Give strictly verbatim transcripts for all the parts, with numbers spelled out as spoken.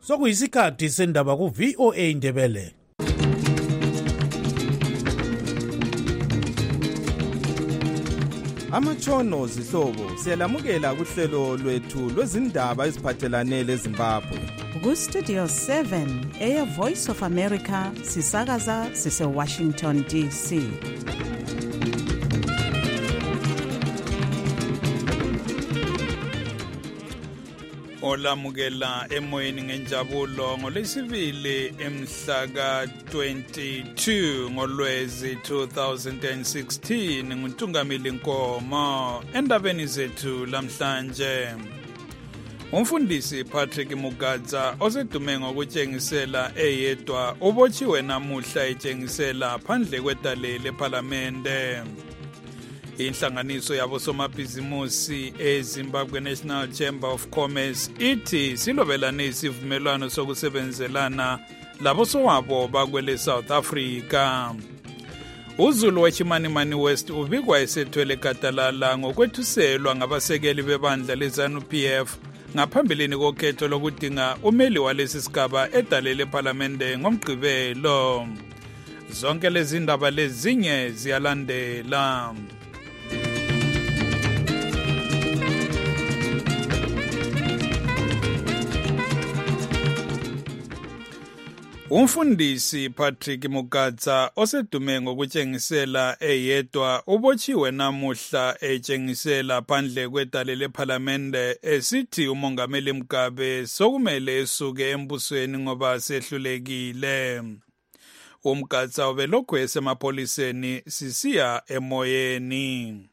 sokuyisikhathi sendaba ku V O A Ndebele. Amatshono zihlobo siyalamukela kuhlelo lwethu lwezindaba eziphathelane leZimbabwe. Ku Studio seven eya Voice of America sisakaza sise Washington D C. Olamukela emoyeni ngenjabulo ngolesibili emhla ka twenty-two ngoLwezi two thousand sixteen nguNtungamili Nkomo. Endabeni zethu lamhlanje, umfundisi Patrick Mugadza osedume ngokutshengisela eyedwa ubotshiwe namuhla etshengisela phandle kwetale leParlamente. Inhlanganiso yabosomabhizimusi eZimbabwe National Chamber of Commerce ithi silobelane isivumelwano sokusebenzelana labosowabo bakwele South Africa. uZulu weChimanimani West ubikwa esethwele gadalala ngokwethuselwa ngabasekeli bebandla leZANU P F ngaphambilini kokhetho lokudinga umeli walesi sigaba edale leParlamente ngomgqibelo. Zonke lezi ndaba lezinye ziyalandela. Umfundisi Patrick Mugadza osedume ngokutshengisela eyedwa ubotshiwe namuhla etshengisela phandle kwetale leParlamente esithi uMongameli Mugabe sokumele esuke embusweni ngoba sehlulekile. UMugadza ubelokhu esemapoliseni sisiya emoyeni.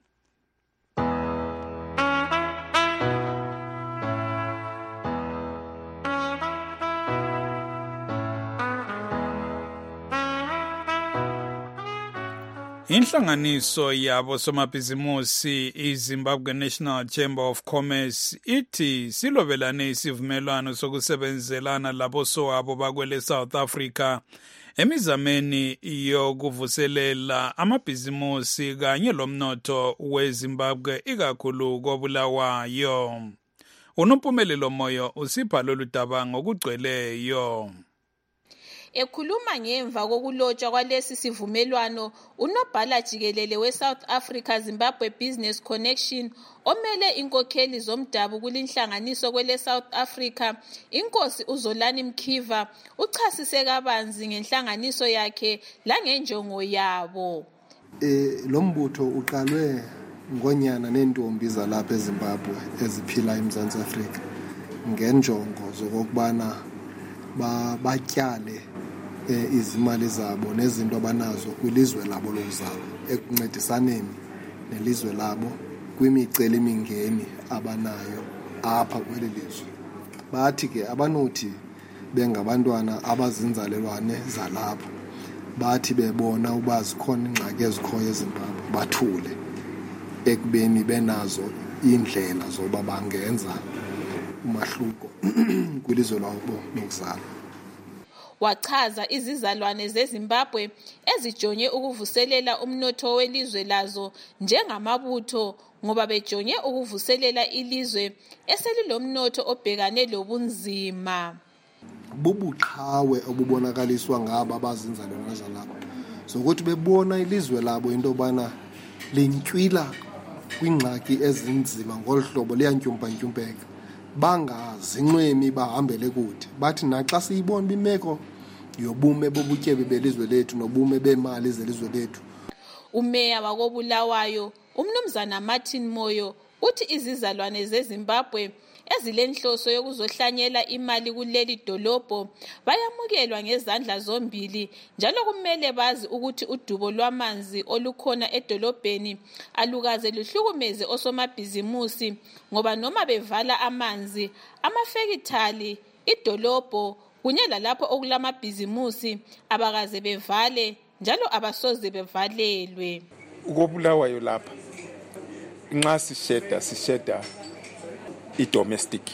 Inhlanganiso yabo somabhizimusi iZimbabwe National Chamber of Commerce ithi silobelane isivumelwano sokusebenzelana labosowabo bakwele South Africa emizameni yokuvuselela amabhizimusi kanye lomnotho weZimbabwe ikakhulu koBulawayo. Unompumelelo Moyo usipha lolu daba ngokugcweleyo. Ekhuluma ngemva kokulotshwa kwalesi sivumelwano, unobhala jikelele weSouth Africa Zimbabwe Business Connection omele inkokheli zomdabu kulinhlanganiso kwele South Africa, inkosi uZolani Mkhiva, uchasise kabanzi ngenhlanganiso yakhe langenjongo yabo. Eh lo mbutho uqalwe ngonyana nentombi zalapha eZimbabwe eziphila eMzantsi Afrika ngenjongo zokubana ba batyale eh, izimali zabo nezinto abanazo kwilizwe labo lokuzalwa ekuncedisaneni nelizwe labo kwimiceli mingeni abanayo apha kweli lizwe. Bathi ke abanothi bengabantwana abazinzalelwane zalapha, bathi bebona uba zikhona ingxaki ezikhoyo eZimbabwe bathule ekubeni benazo indlela zoba bangenza umahluko kwilizwe labo lokuzalwa. Wachaza izizalwane zeZimbabwe ezijonge ukuvuselela umnotho welizwe lazo njengamabutho ngoba bejonge ukuvuselela ilizwe eselilomnotho obhekane lobunzima. Bubuqhawe obubonakaliswa ngaba abazinzalelwane zalapha zokuthi bebona ilizwe labo into bana lintswila kwingxaki ezinzima ngolhlobo liyantyumpa-ntyumpeka, bangazinqwemi bahambele kude. Bathi naxa siyibona bimeko yobume bobutyebi belizwe lethu nobume bemali zelizwe lethu. Umeya wakoBulawayo uMnumzana Martin Moyo uthi izizalwane zeZimbabwe ezilenhloso yokuzohlanyela imali kuleli dolobho bayamukelwa ngezandla zombili, njalo kumele bazi ukuthi udubo lwamanzi olukhona edolobheni alukaze luhlukumeze osomabhizimusi ngoba noma bevala amanzi, amafekithali, idolobho kunye lalapho okulamabhizimusi abakaze bevale njalo abasoze bevalelwe. UkoBulawayo lapha nxa sisheda sisheda i-domestic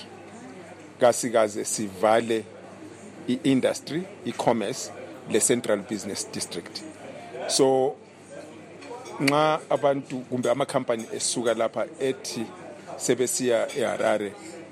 kasikaze sivale i-industry, i-commerce le-central business district. So nxa abantu kumbe amakhampani esuka lapha ethi sebesiya eHarare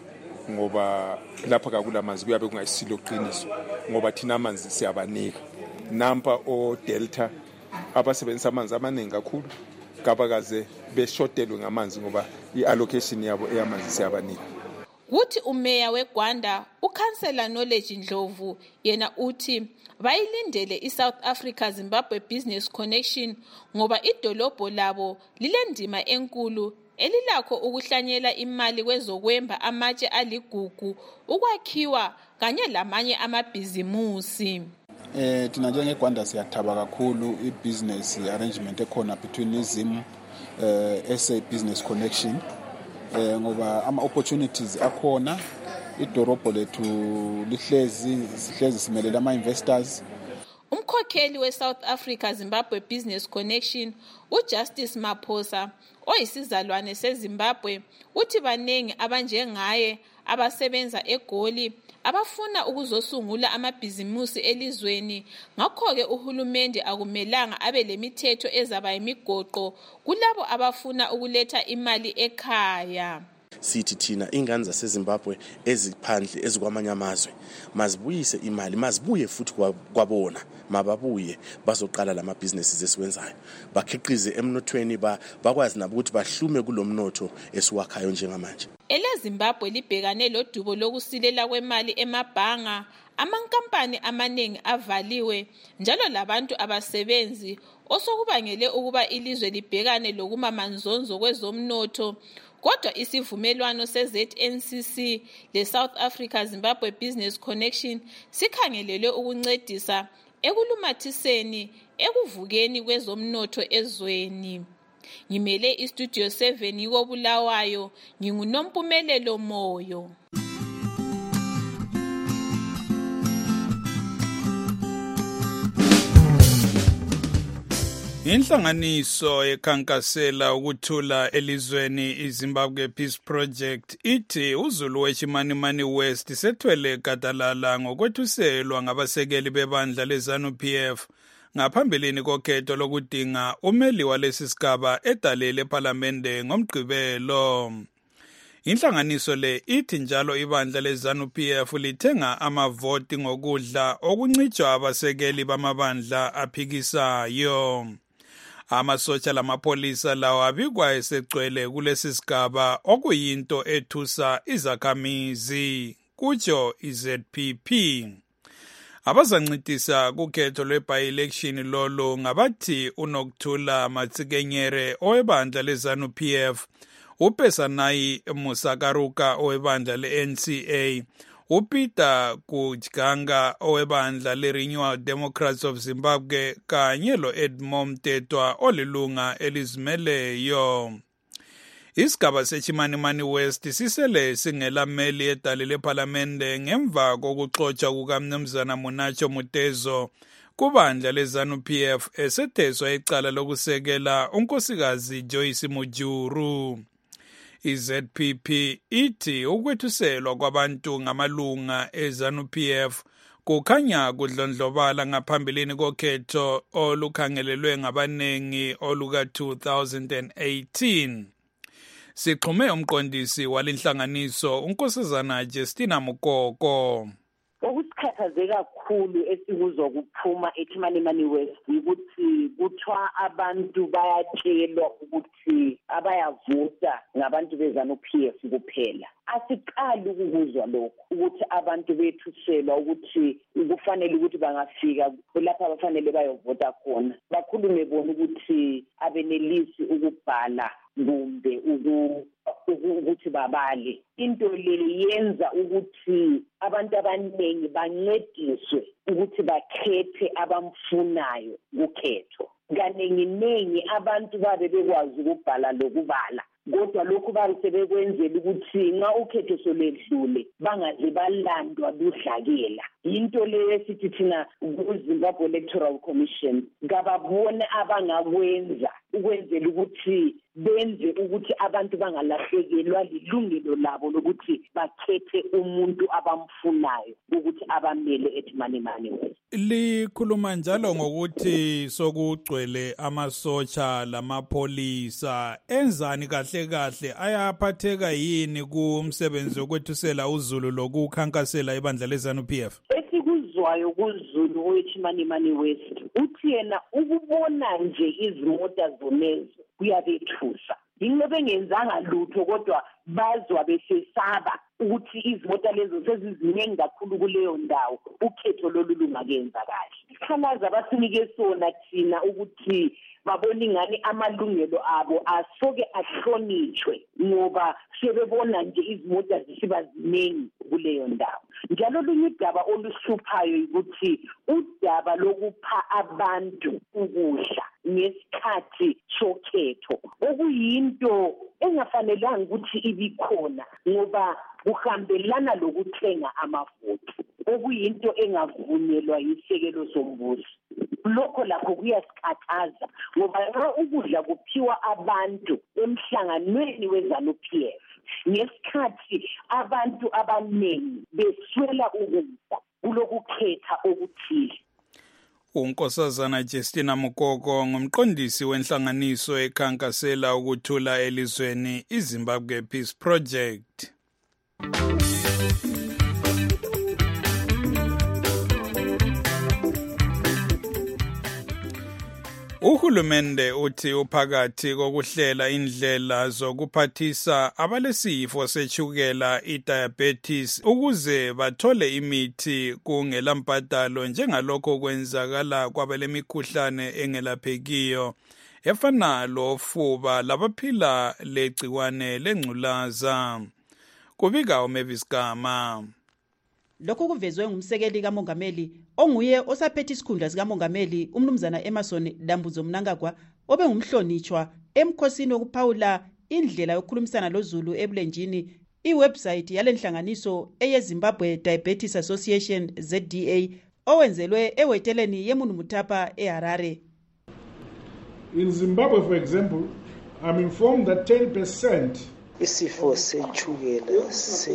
ngoba lapha kakulamanzi kuyabe kungayisilo qiniso ngoba thina amanzi siyabanika nampa o Delta abasebenzisa amanzi amaningi kakhulu kabakaze beshotelwe ngamanzi ngoba iallocation yabo eyamanzi siyabanika. Uthi umeya weGwanda uKhansela Knowledge Ndlovu yena uthi bayilindele iSouth Africa Zimbabwe Business Connection ngoba idolobho labo lilendima enkulu elilakho ukuhlanyela imali kwezokwemba amatshe aligugu ukwakhiwa kanye lamanye amabhizimusi. Eh thina njengeGwanda siyathaba kakhulu ibusiness arrangement ekhona between izim eh S A Business Connection eh ngoba ama opportunities akhona idorobho lethu lihlezi sihlezi simelela ama investors. Umkhokheli weSouth Africa Zimbabwe Business Connection uJustice Maphosa oyisizalwane seZimbabwe uthi banengi abanjengaye abasebenza eGoli abafuna ukuzosungula amabhizimusi elizweni ngakho ke uhulumende akumelanga abe lemithetho ezaba imigoqo kulabo abafuna ukuletha imali ekhaya. Sithi thina ingane zaseZimbabwe eziphandle ezikwamanye amazwe mazibuyise imali mazibuye futhi kwabona mababuye bazoqala lama businesses esiwenzayo bakhiqize emnothweni bakwazi nabo ukuthi bahlume kulomnotho esiwakhayo njengamanje. EleZimbabwe libhekane lodubo lokusilela kwemali emabhanga, amankampani amaningi avaliwe njalo labantu abasebenzi osokubangele ukuba ilizwe libhekane lokumamanzonzo kwezomnotho. Kodwa isivumelwano se-Z N C C le-South Africa Zimbabwe Business Connection sikhangelelwe ukuncedisa ekulumathiseni ekuvukeni kwezomnotho ezweni. Ngimele iStudio seven yiko Bulawayo, nginguNompumelelo Moyo. Inhlanganiso ekhankasela ukuthula elizweni iZimbabwe Peace Project ithi uZulu weChimanimani West sethwele gadalala ngokwethuselwa ngabasekeli bebandla leZanu-P F ngaphambilini kokhetho lokudinga umeli walesi sigaba edalele ePhalamende ngomgqibelo. Inhlanganiso le ithi njalo ibandla leZanu-P F lithenga amavoti ngokudla okuncitshwa abasekeli bamabandla aphikisayo. Amasotsha lamapolisa lawo abikwa esegcwele kulesi sigaba okuyinto ethusa izakhamizi kutsho iZ P P. Abazancitisa kukhetho lwe-by-election lolo ngabathi uNokthula Matsikenyere owebandla leZanu-P F, uPesanayi Musakaruka owebandla le-N C A, uPeter Kujganga owebandla le-Renewal Democrats of Zimbabwe kanye lo-Edmond Tetwa olilunga elizimeleyo. Isigaba seChimanimani West sisele singelameli edalele ePhalamende ngemva kokuxotsha kukaMnumzana Munacho Mutezo kubandla leZanu-P F esetheswa icala lokusekela unkosikazi Joyce Mujuru. iZ P P ithi ukwethuselwa kwabantu ngamalunga eZanu-P F kukhanya kudlondlobala ngaphambilini kokhetho olukhangelelwe ngabanengi oluka two thousand eighteen. Sixhume umqondisi walenhlanganiso unkosazana Justina Mukoko. Okusikhathaze kakhulu esikuzwa kuphuma eChimanimani West ukuthi kuthiwa abantu bayatshelwa ukuthi abayavota ngabantu beZanu-P F kuphela. Asiqali ukuzwa lokho ukuthi abantu bethuselwa ukuthi kufanele ukuthi bangafika lapha abafanele bayovota khona. Bakhulume bona ukuthi abenelisi ukubhala kumbe ukuthi babale. Into le yenza ukuthi abantu abaningi bancediswe ukuthi bakhethe abamfunayo kukhetho. Kaningi abantu babe bekwazi ukubhala lokubala, kodwa lokhu basebekwenzela ukuthi nxa ukhetho soledlule bangaze balandwa budlakela. Into le esithi thina kuZimbabwe Electoral Commission ngababone abangakwenza ukwenzela ukuthi benze ukuthi abantu bangalahlekelwa lilungelo labo lokuthi bakhethe umuntu abamfunayo ukuthi abamele eThimani Mani West. Likhuluma njalo ngokuthi sokugcwele amasotsha lamapholisa, enzani kahle kahle ayaphatheka yini kumsebenzi wokwethusela uZulu lokukhankasela ibandla leZANU P F? Esikuzwayo kuZulu weThimani Mani West uthi yena ukubona nje izimota zonezo kuyabethusa. Yinto bengenzanga lutho kodwa bazwa besesaba ukuthi izimota lezo seziziningi kakhulu kuleyo ndawo, ukhetho lolu lungakenza kahle. Ikhalaza basinike sona thina ukuthi babona ingani amalungelo abo asoke ahlonishwe ngoba sebebona nje izimota zisiba ziningi kuleyo ndawo. Njalo lunye udaba oluhluphayo ukuthi udaba lokupha abantu ukudla ngesikhathi sokhetho okuyinto engafanelanga ukuthi ibikhona ngoba kuhambelana lokuthenga amavoti okuyinto engavunyelwa yisekelo sombuso. Lokho lakho kuyasikhathaza ngoba nxa ukudla kuphiwa abantu emhlanganweni weZANU P F ngesikhathi abantu abaningi beswela ukudla kulokukhetha okuthile. uNkosazana Justina Mukoko ngumqondisi wenhlanganiso ekhankasela ukuthula elizweni iZimbabwe Peace Project. Uhulumende uthi uphakathi kokuhlela indlela zokuphathisa abalesifo sechukela i-diabetes ukuze bathole imithi kungelampatalo njengalokho kwenzakala kwabalemikhuhlane engelaphekiyo efana lofuba labaphila legciwane lengculaza. Kubika uMavis Gama. Lokhu kuvezwe ngumsekeli kaMongameli onguye osaphethe isikhundla sikaMongameli umnumzana Emerson Dambuzo Mnangagwa obe ngumhlonishwa emkhosini wokuphawula indlela yokukhulumisana loZulu ebulenjini. Iwebsite yalenhlanganiso eyeZimbabwe Diabetes Association Z D A owenzelwe eweteleni yeMunu Mutapa eHarare. In Zimbabwe, for example, I'm informed that ten percent isifo sechukela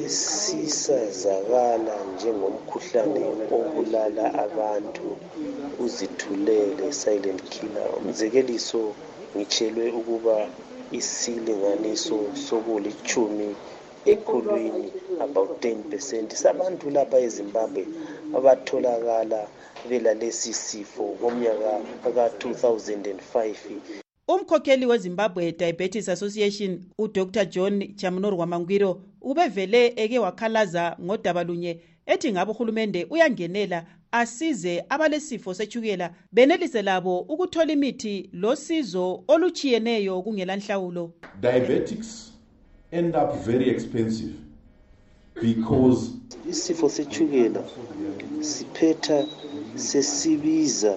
sesisazakala njengomkhuhlane obulala abantu uzithulele silent killer. Umzekeliso ngitshelwe ukuba isilinganiso sokulichumi ekhulwini about ten percent sabantu lapha eZimbabwe abatholakala belalesi sifo ngomnyaka ka two thousand five. Umkhokheli weZimbabwe Diabetes Association uDr John Chamnorwa Mangwiro ubevele eke wakhalaza ngodaba lunye ethi ngabe uhulumende uyangenela asize abalesifo sechukela benelise labo ukuthola imithi losizo oluchiyeneyo kungela nhlawulo. Diabetics end up very expensive because isifo sechukela siphetha sesibiza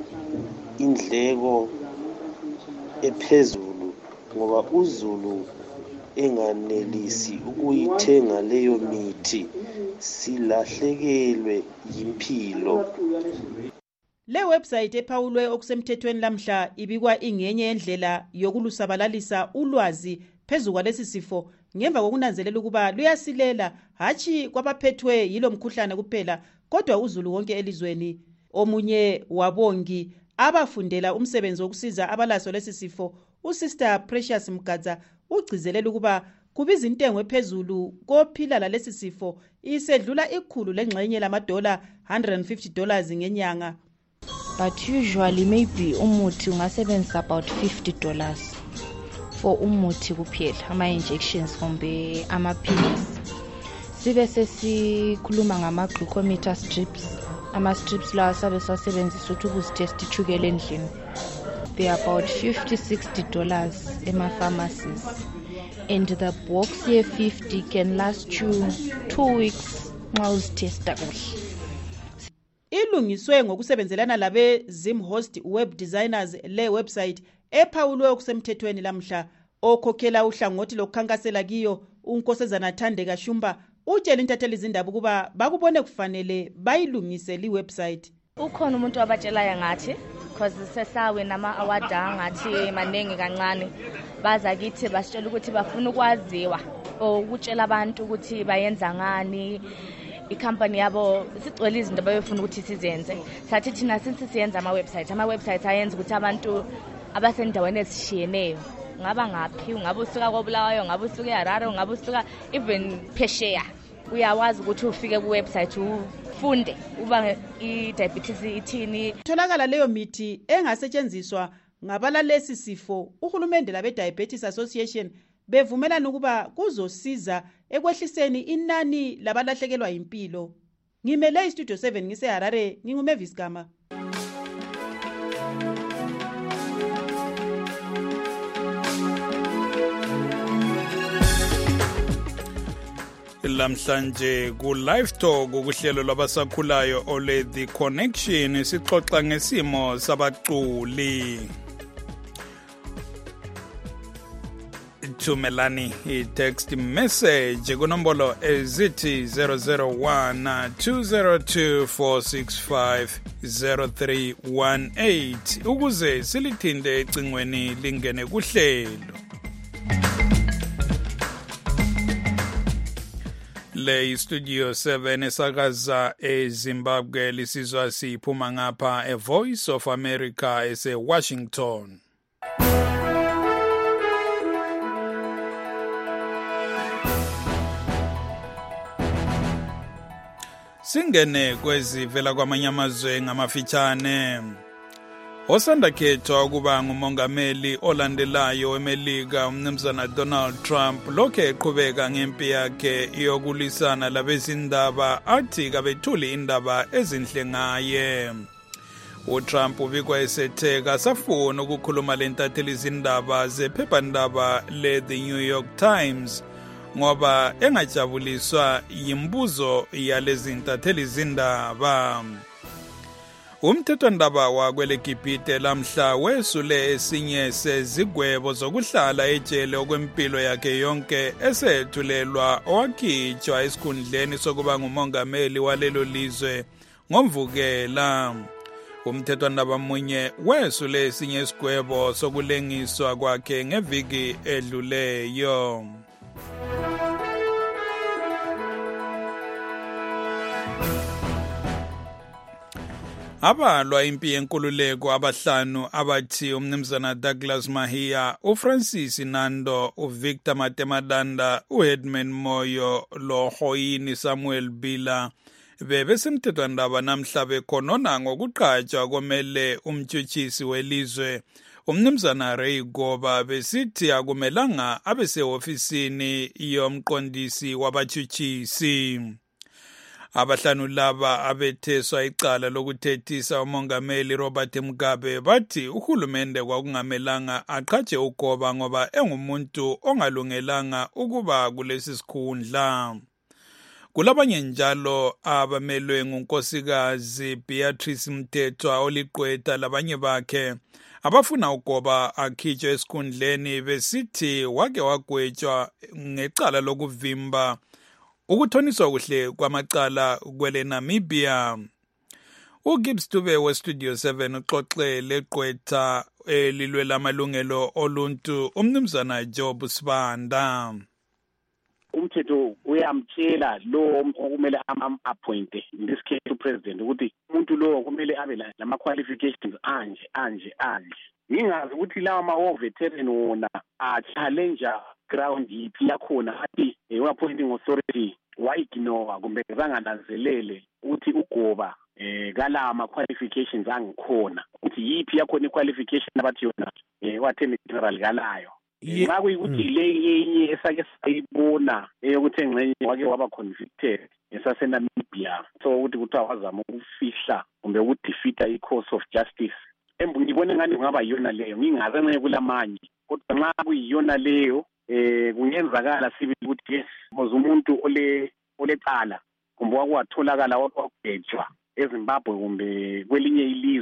indleko ephezulu ngoba uZulu enganelisi ukuyithenga leyo mithi silahlekelwe yimpilo. Le website ephawulwe okusemthethweni lamhla ibikwa ingenye yendlela yokulusabalalisa ulwazi phezu kwalesi sifo ngemva kokunanzelela ukuba luyasilela hachi kwabaphethwe yilo mkhuhlane kuphela kodwa uZulu wonke elizweni. Omunye wabongi abafundela umsebenzi wokusiza abalaso lesi sifo uSister Precious Mgadza ugcizelela ukuba kubiza intengo ephezulu kophila lalesi sifo isedlula ikhulu lengxenye lamadola one hundred fifty dollars ngenyanga. But usually maybe umuthi ungasebenzisa about fifty dollars for umuthi kuphela ama injections kumbe amaphilisi. Sibe sesikhuluma ngama glucometer strips. Ama strips lawa sabe sasebenzisa ukuthi ukuzitest ichukela endlini. They are about fifty to sixty dollars ema pharmacies. And the box ye fifty can last you two weeks nxa uzitesta kuhle. Ilungiswe ngokusebenzelana labe Zimhost web designers le website ephawulwe okusemthethweni lamhla. Okhokhela uhlangothi lokukhankasela kiyo uNkosazana Thandeka Shumba utshela intatheli izindaba ukuba bakubone kufanele bayilungise li website. Ukhona umuntu wabatshela ngathi because sesawe nama award ngathi manengi kancane baza kithi basitshela ukuthi bafuna ukwaziwa ukutshela abantu ukuthi bayenza ngani i-company yabo sigcwele izinto abayefuna ukuthi sizenze. Sathi thina since siyenza ama-website ama-website ayenza ukuthi abantu abasendaweni ezishiyeneyo ngaba ngaphi ngabe usuka koBulawayo ngabe usuka eHarare ngabe usuka even phesheya uyawazi ukuthi ufike ku-website ufunde uba i-diabetes ithini. Tholakala leyo mithi engasetshenziswa ngabalalesi sifo. Uhulumende labe-Diabetes Association bevumelana ukuba kuzosiza ekwehliseni inani labalahlekelwa impilo. Ngimele iStudio seven ngiseHarare, nginguMavis Gama. Lamhlanje ku live talk ukuhlelo lwabasakhulayo ole The Connection sixoxa ngesimo sabaculi. Thumelani i-text message kunombolo ezithi zero zero one two zero two four six five zero three one eight ukuze silithinde ecingweni lingene kuhlelo. Le Studio seven esakaza eZimbabwe lisizwa siphuma ngapha e Voice of America ese Washington. Singene kwezivela kwamanye amazwe ngamafitshane. Osanda khethwa ukuba ngumongameli olandelayo eMelika umnumzana Donald Trump lokho eqhubeka ngempi yakhe yokulisana labezindaba athi kabethuli indaba ezinhle ngaye. uTrump ubikwa esetheka safuna ukukhuluma lentatheli izindaba zephephandaba le The New York Times ngoba engajabuliswa yimbuzo yalezi ntatheli izindaba. Umthethwandaba wakwele Gibhite lamhla wesule esinye sezigwebo zokuhlala ejele okwempilo yakhe yonke esethulelwa owakhitshwa esikhundleni sokuba ngumongameli walelo lizwe ngomvukela. Umthethwandaba munye wesule esinye isigwebo sokulengiswa kwakhe ngeviki edluleyo. Abalwa impi yenkululeko abahlanu abathi umnumzana Douglas Mahia, uFrancis Nando, uVictor Matemadanda, uHedman Moyo, loHoyini Samuel Bila bebesemthethwandaba namhla bekhonona ngokuqhatshwa komele umtshutshisi welizwe umnumzana Ray Goba besithi akumelanga abesehofisini yomqondisi wabatshutshisi. Abahlanu laba abetheswa icala lokuthethisa umongameli Robert Mugabe bathi uhulumende kwakungamelanga aqhatshe uGoba ngoba engumuntu ongalungelanga ukuba kulesi sikhundla. Kulabanye njalo abamelwe ngunkosikazi Beatrice Mthethwa oliqweta labanye bakhe abafuna uGoba akhitshwe esikhundleni besithi wake wagwetshwa ngecala lokuvimba ukuthoniswa kuhle kwamacala kwele Namibia. uGibbs Dube we Studio seven uxoxe leqwetha elilwela amalungelo oluntu umnumzana Job Sibanda. Umthetho uyamtshela lo okumele am-appointe in this case upresident ukuthi umuntu lo kumele abe lama qualifications anje anje anje. Ngingazi ukuthi lawa ma veteran wona a challenge ground yipi yakhona athi appointing authority wayignore kumbe zangananzelele ukuthi uGoba eh kala ama qualifications angikhona ukuthi yipi yakhona iqualification abathi yona eh watheni general kalayo. Ngaku ukuthi le yenye esake sayibona ukuthi engcenye wake waba convicted esase Namibia so ukuthi kuthiwa wazama ukufihla kumbe ukudefeata i-course of justice. Embu ngibone ngani ngaba yona leyo ngingaze nxe kulamanye kodwa nxa kuyiyona leyo eh kungenzakala sibe ukuthi yes because umuntu ole olecala kumbe wakwatholakala wakwagejwa eZimbabwe kumbe kwelinye ilizwe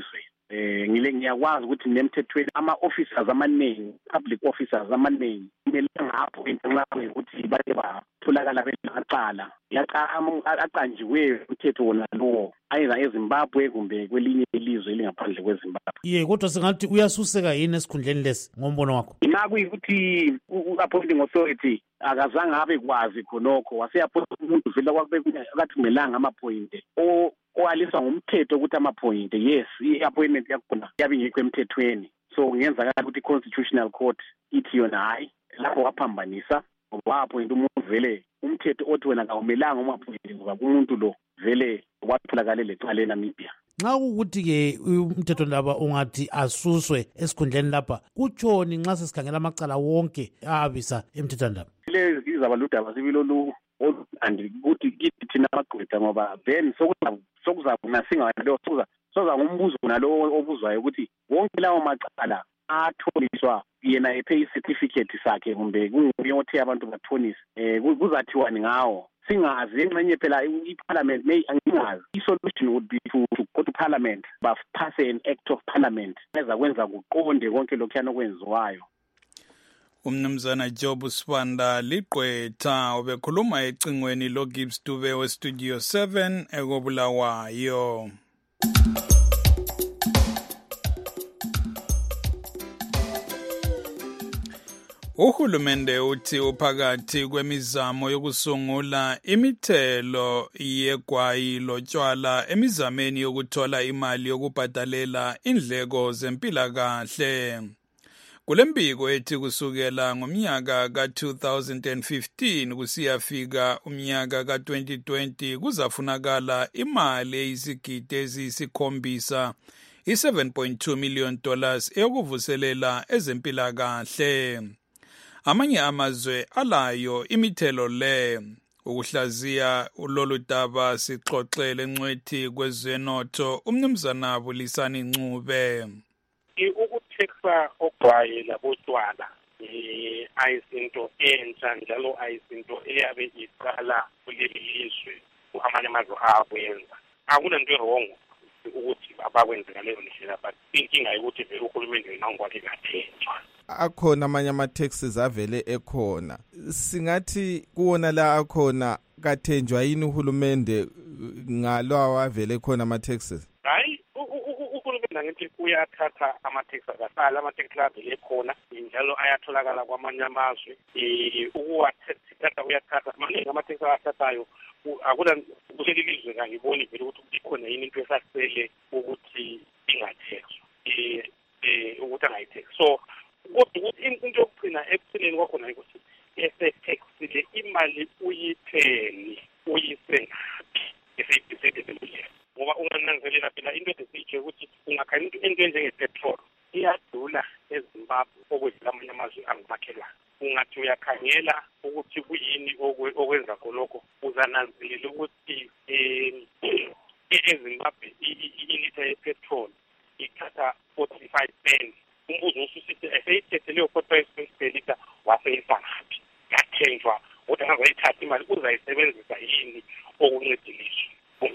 eh ngile ngiyakwazi ukuthi nemthethweni ama officers amaningi public officers amaningi kumele ngapho inxa ukuthi baye batholakala belaqala yaqa aqanjiwe umthetho wona lo ayiza eZimbabwe kumbe kwelinye ilizwe elingaphandle kweZimbabwe. Ye kodwa singathi uyasuseka yini esikhundleni lesi ngombono wakho? Inaku ukuthi u-appointing authority akazange abe kwazi khonokho wase-appoint umuntu vele kwakube akathi kumelanga amaphoyinte o oaliswa ngumthetho ukuthi amaphoyinte yes i-appointment yakhona yabe ingekho emthethweni so ngenzakala ukuthi i-constitutional court ithi yona hayi lapho waphambanisa waphoyinta umuntu vele umthetho othi wena kawumelanga umaphoyinte ngoba umuntu lo vele watholakala lecala eNamibia. Nxa ukuthi-ke umthetho laba ungathi asuswe esikhundleni lapha kutshoni nxa sesikhangela amacala wonke abisa emthethwandaba? Lezi izaba ludaba sibilolu olandi ukuthi kithi thina amagqwetha ngoba then sokuza nasingalo sokuza soza ngumbuzo nalo obuzwayo ukuthi wonke lawo macala atholiswa yena ephe certificate sakhe kumbe kunguye othe abantu bathonisa eh kuzathiwani ngawo singazi engxenye phela iparliament may angingazi isolution would be to, to go to parliament but pass an act of parliament eza kwenza kuqonde konke lokhuyana okwenziwayo. Umnumzana Job Sibanda liqwetha obekhuluma ecingweni lo Gibbs Dube we Studio seven ekobulawayo. Uhulumende uthi uphakathi kwemizamo yokusungula imithelo yegwayi lotshwala emizameni yokuthola imali yokubhadalela indleko zempilakahle. Kulembiko ethi kusukela ngomnyaka ka two thousand fifteen kusiyafika umnyaka ka twenty twenty kuzafunakala imali eyizigidi eziyisikhombisa i seven point two million dollars eyokuvuselela ezempilakahle. Amanye amazwe alayo imithelo le. Ukuhlaziya ulolu daba sixoxele ncwethi kwezenotho umnumzana Bulisani Ncube. Ukutheksa ogwayi labotshwala eh ayisinto entsha njalo ayisinto eyabe iqala kuleli lizwe amanye amazwe akwenza. Akunanto wrong ukuthi abakwenza ngaleyo ndlela but inkinga ukuthi vele uhulumende nangwathi kathenjwa. Akhona amanye ama-taxes avele ekhona singathi kuwona la akhona kathenjwa yini uhulumende ngalawa avele khona ama-taxes? Hayi uhulumende ngithi uyathatha ama-taxes akasala ama-taxes avele khona njalo ayatholakala kwamanye amazwe eh ukuwathatha uyathatha maningi ama-taxes athathayo akula kuleli lizwe ngiboni vele ukuthi ikhona yini into esasele ukuthi ingathexwa eh eh ukuthi angayithexwa so kodwa ukuthi into yokugcina ekuthenini kwakhona ukuthi esethexile imali uyitheni uyise eseyibhisedele ngoba ungananzelela phela into esiyitshe ukuthi ungakhanya into into enjengepetrol iyadula eZimbabwe okwedlula amanye amazwe angumakhelwane ungathi uyakhangela ukuthi kuyini okwenza khonokho uzananzelela ukuthi eZimbabwe ilitha yepetrol ithatha forty-five pence umbuzo ususithi eseyithethe leyo forty-five pence per liter waseyisangaphi yathenjwa kodwa ngazayithatha imali uzayisebenzisa yini okuncediliswa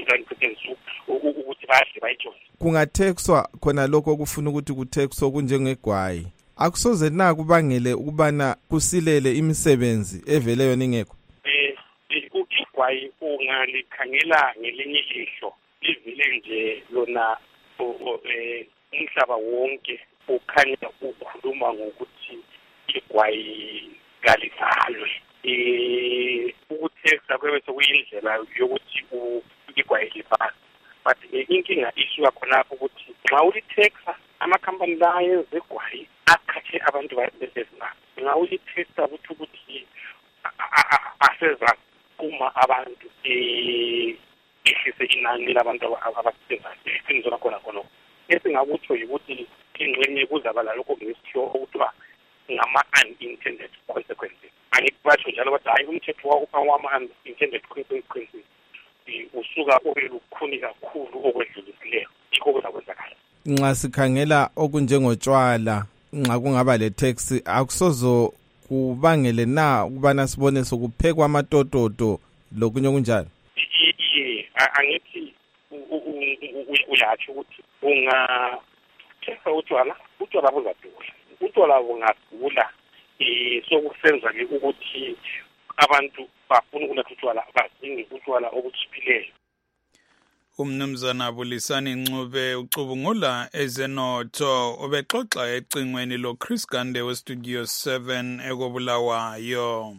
ukuthi badle bayijole. Kungathexwa khona lokho okufuna ukuthi kuthexwe kunjengegwayi akusoze na kubangele ukubana kusilele imisebenzi evele yona ingekho. Eh igwayi ungalikhangela ngelinye ihlo livile nje lona eh umhlaba wonke ukhanya ukhuluma ngokuthi igwayi kalisalwe eh ukuthexta kwebese kuyindlela yokuthi igwayi liphasi but inkinga isuka khonapho ukuthi xa ulithexta amakhampani la yenza igwayi akhathe abantu besezina nxa ulithexta ukuthi ukuthi aseza uma abantu eh ehlise inani labantu abasebenzayo iqiniso khona khona esingakutsho ukuthi ingxenye kuzaba lalokho ngesithiyo okuthiwa ngama-unintended consequences angikubatsho njalo kodwa hayi umthetho wama-unintended consequences usuka ube lukhuni kakhulu okwedlulisileyo yikho kuzakwenzakala. Nxa sikhangela okunjengotshwala nxa kungaba le tax akusozo kubangele na ukubana sibone sokuphekwa amatototo lokunye kunjalo. Iye angithi uyatsho ukuthi unga ukuthenga utshwala utshwala buzadula utshwala bungadula um sokusenza-ke ukuthi abantu bafuna ukuletha utshwala badinge utshwala obuchiphileyo. Umnumzana Bulisani Ncube ucubungula ezenotho ubexoxa ecingweni lo Chris Gande we Studio seven ekobulawayo.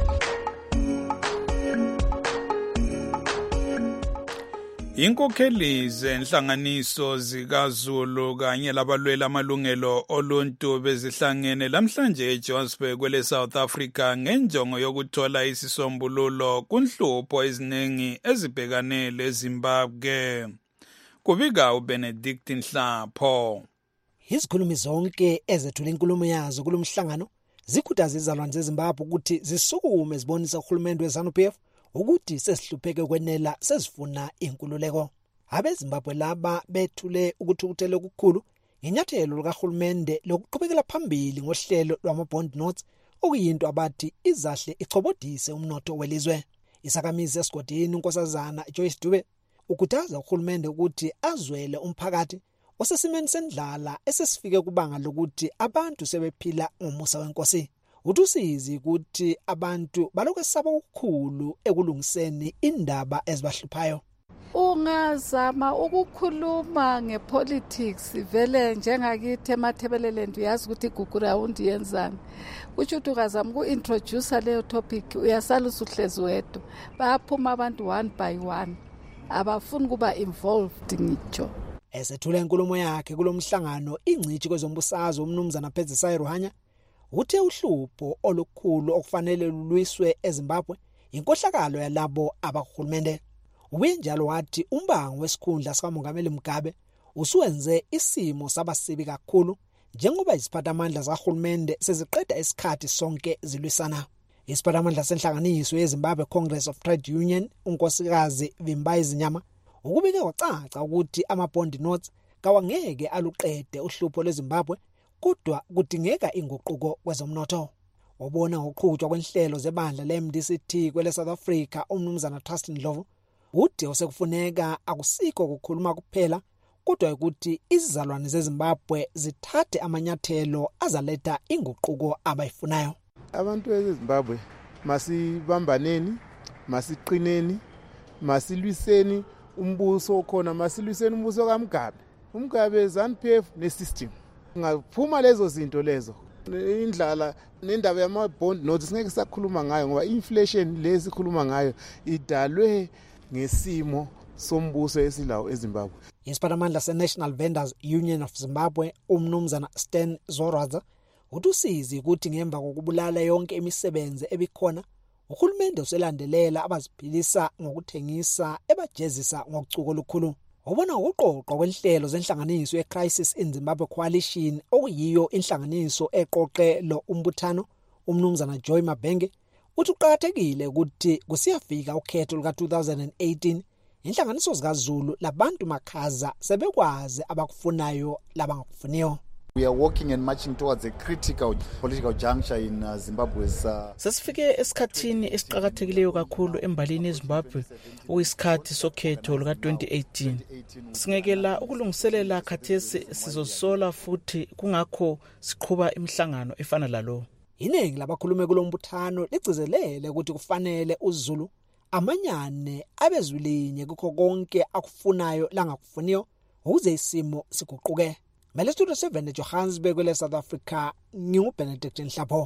Inkokheli zenhlanganiso zikaZulu kanye labalwela amalungelo oluntu bezihlangene lamhlanje eJohannesburg kwele South Africa ngenjongo yokuthola isisombululo kunhlupho eziningi ezibhekane leZimbabwe. Kubika uBenedict Nhlapho. Izikhulumi zonke ezethula inkulumo yazo kulomhlangano zikhuthaza izalwane zeZimbabwe ukuthi zisukume zibonisa uhulumende weZANU P F ukuthi sesihlupheke kwenela sesifuna inkululeko. AbeZimbabwe laba bethule ukuthukuthela okukhulu ngenyathelo likahulumende lokuqhubekela phambili ngohlelo lwama-bond notes okuyinto abathi izahle ichobodise umnotho welizwe. Isakhamizi esigodini unkosazana Joyce Dube ukhuthaza uhulumende ukuthi azwele umphakathi osesimeni sendlala esesifike kubanga lokuthi abantu sebephila ngomusa wenkosi. Utusizi ukuthi abantu balokwesaba ukukhulu ekulungiseni indaba ezibahluphayo. Ungazama ukukhuluma ngepolitics vele njengakithi emathebeleleni uyazi ukuthi gugurawund yenzani. Kuthi ukazama uku-introduce leyo topic uyasala usuhlezi wedwa. Bayaphuma abantu one by one. Abafuni kuba involved ngitsho. Esethula inkulumo yakhe kulomhlangano ingcithi kwezombusazwe umnumzana Phezisai Ruhanya uthe uhlupho olukhulu okufanele lulwiswe eZimbabwe inkohlakalo yalabo abahulumende. Ubenjalo wathi umbango wesikhundla sikamongameli Mugabe usuwenze isimo sabasibi kakhulu njengoba iziphathamandla zahulumende seziqeda isikhathi sonke zilwisana. Isiphathamandla senhlanganiso yeZimbabwe Congress of Trade Union unkosikazi Vimbayi Zinyama ukubike kwacaca ukuthi ama-bond notes kawangeke aluqede uhlupho lweZimbabwe kodwa kudingeka inguquko kwezomnotho. Wabona ngokuqhutshwa kwenhlelo zebandla le-M D C T kwele South Africa umnumzana Trustin Ndlovu uthi osekufuneka akusikho ukukhuluma kuphela kodwa ukuthi izizalwane zeZimbabwe zithathe amanyathelo azaletha inguquko abayifunayo. Abantu beZimbabwe masibambaneni, masiqineni, masilwiseni umbuso okhona, masilwiseni umbuso kaMugabe. uMugabe ZANU P F ne-system. Ngaphuma lezo zinto lezo indlala nendaba yama-bond notes singeke sakhuluma ngayo ngoba inflation lezi khuluma ngayo idalwe ngesimo sombuso esilawo eZimbabwe. Isiphathamandla se-National Vendors Union of Zimbabwe umnumzana Stan Zoraza utusizi ukuthi ngemva kokubulala yonke imisebenzi ebikhona uhulumende uselandelela abaziphilisa ngokuthengisa ebajezisa ngokucuko olukhulu. Ubona ukuqoqwa kwenhlelo zenhlanganiso ye-Crisis in Zimbabwe Coalition okuyiyo inhlanganiso eqoqe lo umbuthano umnumzana Joy Mabenge uthi uqhakathekile ukuthi kusiyafika ukhetho luka two thousand eighteen inhlanganiso zikaZulu labantu makhaza sebekwazi abakufunayo labangakufuniyo. We are walking and marching towards a critical political juncture in uh, Zimbabwe's uh... Sesifike esikhathini esiqhakathekileyo kakhulu embalini eZimbabwe uyisikhathi sokhetho luka twenty eighteen. Singekela ukulungiselela khathesi sizosola futhi kungakho siqhuba imihlangano efana lalo. Iningi labakhulume kulombuthano ligcizelele ukuthi kufanele uZulu amanyane abezwilinye kukho konke akufunayo langakufuniyo ukuze isimo siguquke. Mele Studio seven eJohannesburg kwele South Africa nginguBenedict Nhlapho.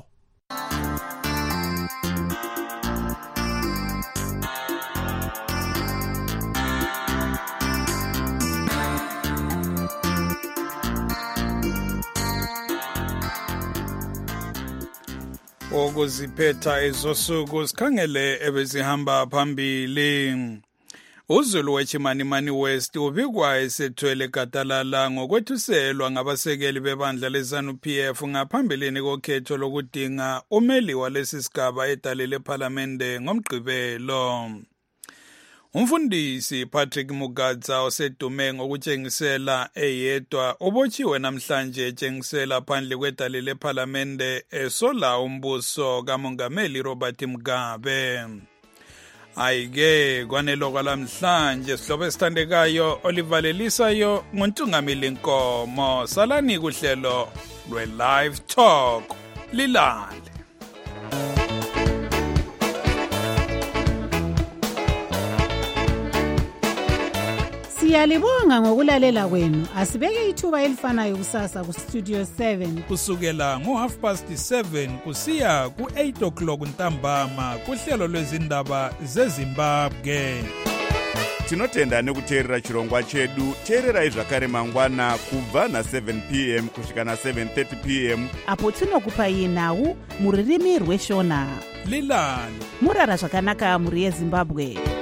Okuziphetha ezosuku sikhangele ebezihamba phambili. uZulu weChimanimani West ubikwa esethwele gadalala ngokwethuselwa ngabasekeli bebandla leZANU P F ngaphambilini kokhetho lokudinga umeli walesi sigaba edale lePhalamende ngomgqibelo. Umfundisi Patrick Mugadza osedume ngokutshengisela eyedwa ubotshiwe namhlanje etshengisela phandle kwedale lePhalamende esola umbuso kaMongameli Robert Mugabe. Ayike kwanelo kwalamhlanje sihlobo esithandekayo olivalelisayo nguntungamili Nkomo. Salani kuhlelo lwe Live Talk. Lilale. Siyalibonga ngokulalela kwenu. Asibeke ithuba elifanayo kusasa ku Studio seven. Kusukela ngo half past seven kusiya ku eight o'clock ntambama kuhlelo lwezindaba zeZimbabwe. Tinotenda nekuteerera chirongwa chedu. Teererai zvakare mangwana kubva na seven p m kusvika na seven thirty p m apo tinokupai nhau muririmi rweshona. Lilani. Murara zvakanaka muri yeZimbabwe.